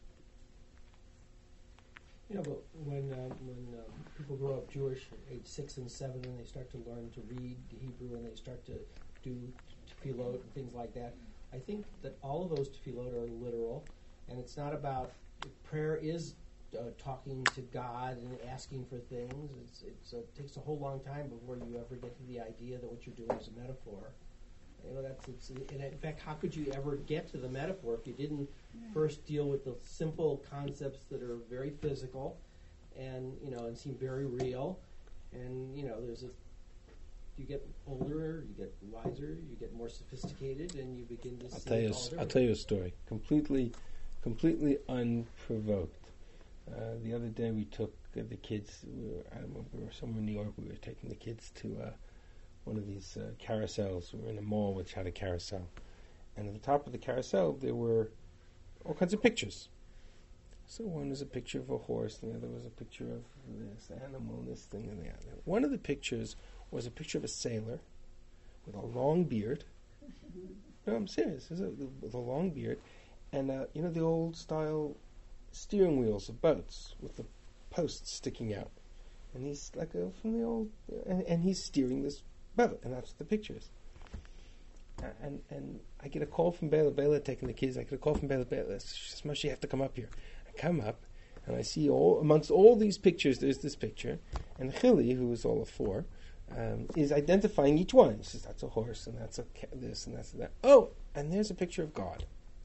You know, but when um, when um, people grow up Jewish, at age six and seven, and they start to learn to read Hebrew, and they start to do tefillot and things like that, I think that all of those tefillot are literal, and it's not about prayer is uh, talking to God and asking for things. It's, it's uh, it takes a whole long time before you ever get to the idea that what you're doing is a metaphor. You know, that's it's, and in fact, how could you ever get to the metaphor if you didn't first deal with the simple concepts that are very physical, and you know, and seem very real, and you know, there's a you get older, you get wiser, you get more sophisticated, and you begin to I'll see tell you. all I'll different. tell you a story, completely, completely unprovoked. Uh, the other day, we took uh, the kids. We were, I don't know, we were somewhere in New York. We were taking the kids to uh, one of these uh, carousels. We were in a mall which had a carousel, and at the top of the carousel there were all kinds of pictures. So one was a picture of a horse, and the other was a picture of this animal, this thing, and the other. One of the pictures was a picture of a sailor with a long beard. No, I'm serious. This is a, with a long beard, and uh, you know the old style steering wheels of boats with the posts sticking out, and he's like a, from the old, and, and he's steering this boat, and that's what the picture is. Uh, and and I get a call from Bela, Bela taking the kids. I get a call from Bela, Bela. She says, "Moshe, you have to come up here." I come up, and I see all amongst all these pictures. There's this picture, and Chili, who is all of four. Um, is identifying each one. He says, that's a horse, and that's a ca- this, and that's that. Oh, and there's a picture of God.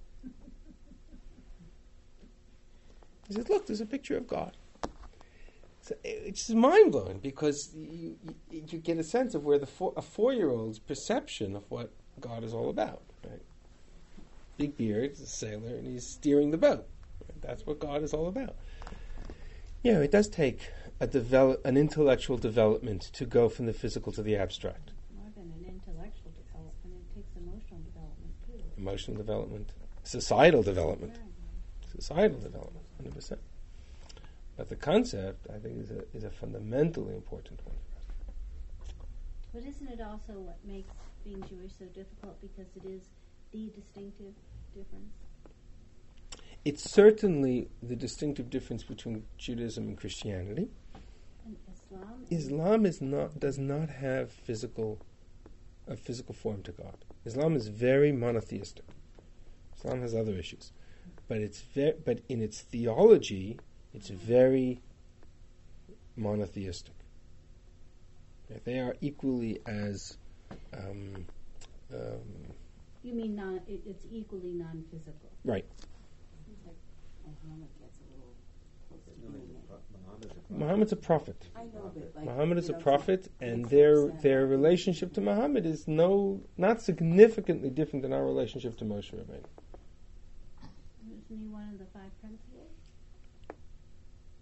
He says, look, there's a picture of God. So it's mind-blowing because you, you, you get a sense of where the four, a four-year-old's perception of what God is all about. Right? Big beard, he's a sailor, and he's steering the boat. Right? That's what God is all about. Yeah, it does take a develop, an intellectual development to go from the physical to the abstract. More than an intellectual development, it takes emotional development too. Emotional development, societal development, Right. societal development, one hundred percent. But the concept, I think, is a is a fundamentally important one for us. But isn't it also what makes being Jewish so difficult because it is the distinctive difference? It's certainly the distinctive difference between Judaism and Christianity. And Islam? Islam is not does not have physical a physical form to God. Islam is very monotheistic. Islam has other issues, but it's ve- but in its theology, it's very monotheistic. Right? They are equally as. Um, um, You mean non, it, it's equally non-physical? right. Seems like Muhammad gets a little closer to No, he's being a it. pro- Muhammad's a prophet. Muhammad's a prophet. I know, but like... Muhammad is you a know, prophet, it and makes their more sense. their relationship to Muhammad is no not significantly different than our relationship to Moshe Rabbeinu. Isn't he one of the five principles?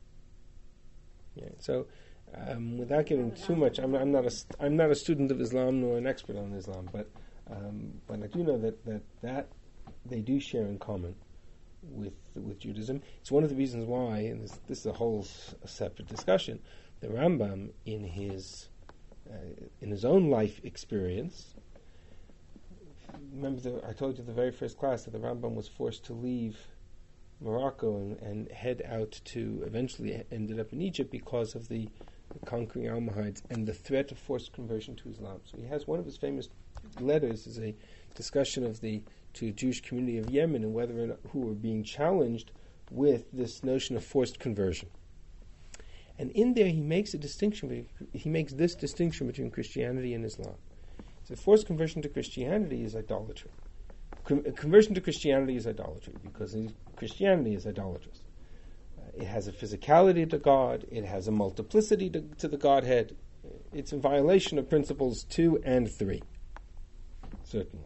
Yeah. So, um, without giving too much, I'm, I'm not a st- I'm not a student of Islam nor an expert on Islam, but um, but I do know that, that that they do share in common with with Judaism. It's one of the reasons why, and this, this is a whole s- a separate discussion. The Rambam, in his uh, in his own life experience, remember the, I told you the very first class that the Rambam was forced to leave Morocco and, and head out to, eventually ended up in Egypt because of the, the conquering Almohads and the threat of forced conversion to Islam. So he has one of his famous letters is a discussion of the to a Jewish community of Yemen and whether or not, who were being challenged with this notion of forced conversion. And in there he makes a distinction, he makes this distinction between Christianity and Islam. So forced conversion to Christianity is idolatry. Con- conversion to Christianity is idolatry because Christianity is idolatrous. Uh, it has a physicality to God, it has a multiplicity to, to the Godhead. It's in violation of principles two and three. Certainly.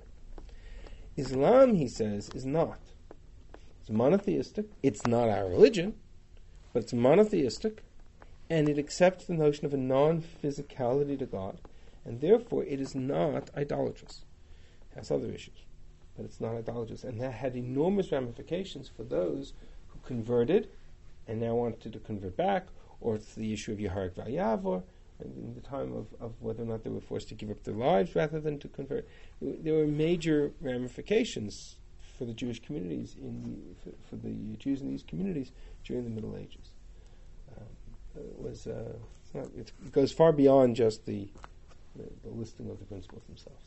Islam, he says, is not. It's monotheistic. It's not our religion, but it's monotheistic, and it accepts the notion of a non-physicality to God, and therefore it is not idolatrous. It has other issues, but it's not idolatrous. And that had enormous ramifications for those who converted and now wanted to convert back, or it's the issue of Yeharek Vayavor, in the time of, of whether or not they were forced to give up their lives rather than to convert. There were major ramifications for the Jewish communities, in for, for the Jews in these communities during the Middle Ages. Um, it was uh, it's not, it's, it goes far beyond just the, the the listing of the principles themselves,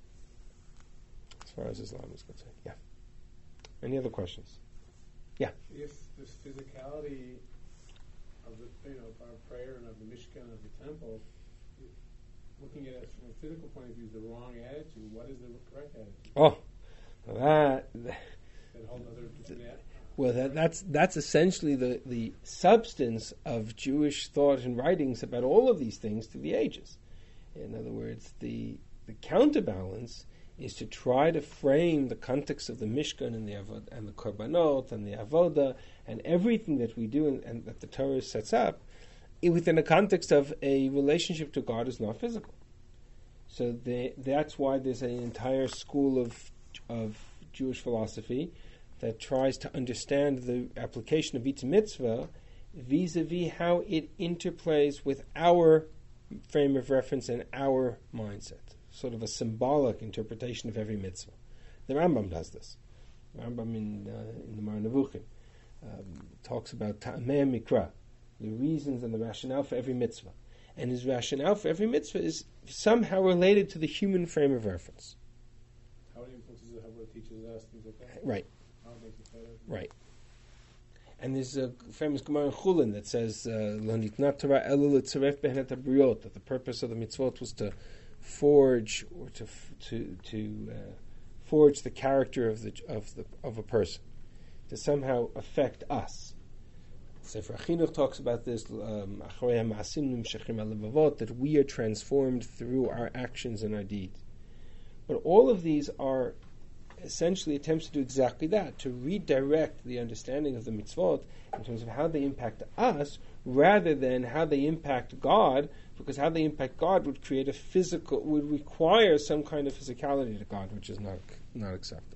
as far as Islam is concerned. Yeah. Any other questions? Yeah. If this physicality of the, you know, of our prayer and of the Mishkan of the temple, looking at it from a physical point of view is the wrong attitude. What is the correct attitude? Oh, well that. that That whole other different attitude. Well, that, that's that's essentially the, the substance of Jewish thought and writings about all of these things through the ages. In other words, the the counterbalance is to try to frame the context of the Mishkan and the Avod, and the Korbanot and the Avoda and everything that we do and, and that the Torah sets up within a context of a relationship to God is not physical. So the, that's why there's an entire school of of Jewish philosophy that tries to understand the application of each mitzvah vis-a-vis how it interplays with our frame of reference and our mindset. Sort of a symbolic interpretation of every mitzvah. The Rambam does this. The Rambam in, uh, in the Mar Nevuchim um, talks about Ta'amei Mikra, the reasons and the rationale for every mitzvah. And his rationale for every mitzvah is somehow related to the human frame of reference. How it influences how what teaches us, things like that. Right. How it makes us better. Right. And there's a famous Gemara in Chulin that says, Lo nitna Torah elo letzaref behenet habriot, that the purpose of the mitzvot was to forge or to to to uh, forge the character of the of the of a person, to somehow affect us. Sefer Chinuch talks about this, um, that we are transformed through our actions and our deeds. But all of these are essentially attempts to do exactly that, to redirect the understanding of the mitzvot in terms of how they impact us rather than how they impact God, because how they impact God would create a physical, would require some kind of physicality to God, which is not not acceptable.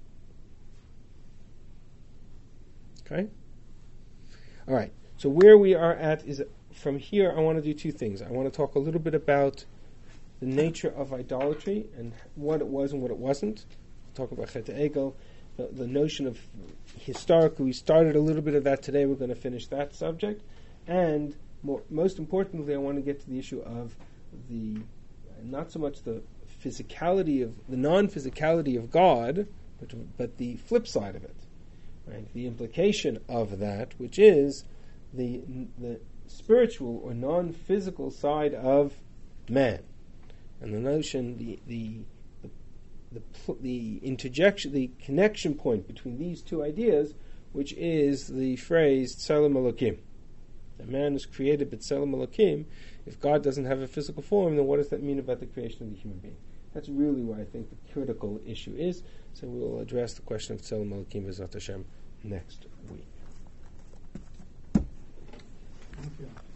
Okay? All right. So where we are at is, from here I want to do two things. I want to talk a little bit about the nature of idolatry and what it was and what it wasn't. Talk about Chet Egel, the, the notion of historically. We started a little bit of that today. We're going to finish that subject, and more, most importantly, I want to get to the issue of the not so much the physicality of the non-physicality of God, but but the flip side of it, right? The implication of that, which is the the spiritual or non-physical side of man, and the notion the the The, the interjection, the connection point between these two ideas, which is the phrase Tselem Elokim. A man is created b'Tselem Elokim. If God doesn't have a physical form, then what does that mean about the creation of the human being? That's really what I think the critical issue is. So we will address the question of Tselem Elokim B'ezrat Hashem next week. Thank you.